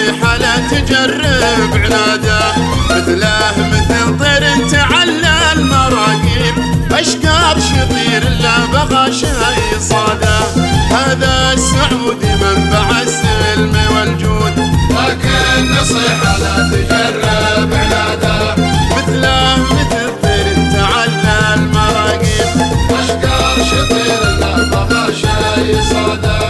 النصيحة لا تجرب عناده، مثله مثل طير تعلى المراقيب، أشقر شطير لا بغى شي صاده. هذا السعودي منبع السلم والجود، لكن نصيحة لا تجرب عناده، مثله مثل طير تعلى المراقيب، أشقر شطير لا بغى شي صاده.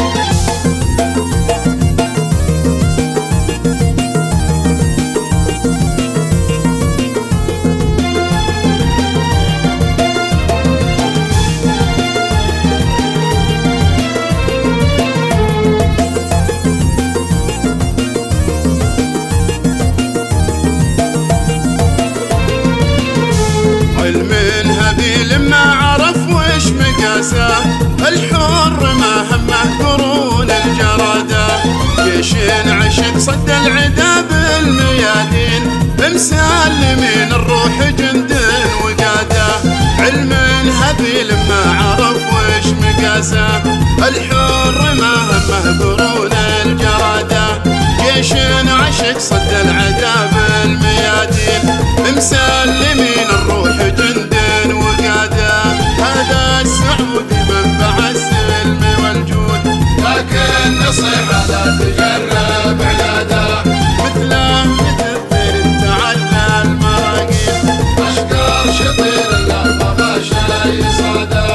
لما عرف وش مقاسه، الحر ما همه قرون الجرادة، جيش عشق صد العدا بالميادين، مسلمين الروح جند وقاده. علم هذي لما عرف وش مقاسه، الحر ما همه قرون الجرادة، جيش عشق صد العدا بالميادين، مسلمين الروح جند وقاده. هذا السعودي منبع السلم والجود، لكن نصيحة لا تجرب عناده، مثله مثل طير تعلى المراقيب، أشقر شطير لا بغى شي صاده.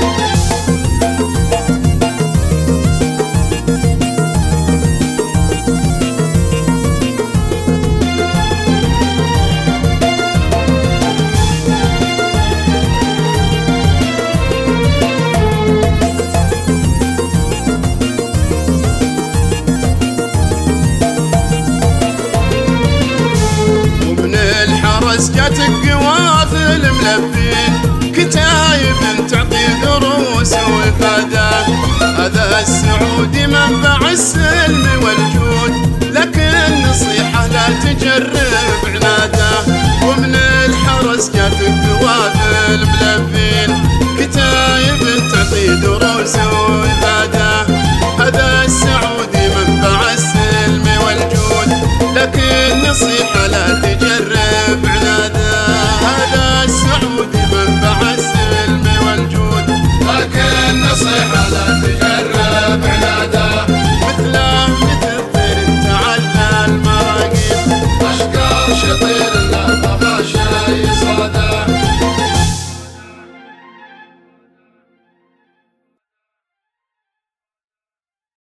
جات القوافل ملبين، كتايب تعطي دروس وإفادة. هذا السعودي منبع السلم والجود، لكن نصيحة لا تجرب عناده، ومن الحرس جات القوافل ملبين، كتايب تعطي دروس وإفادة.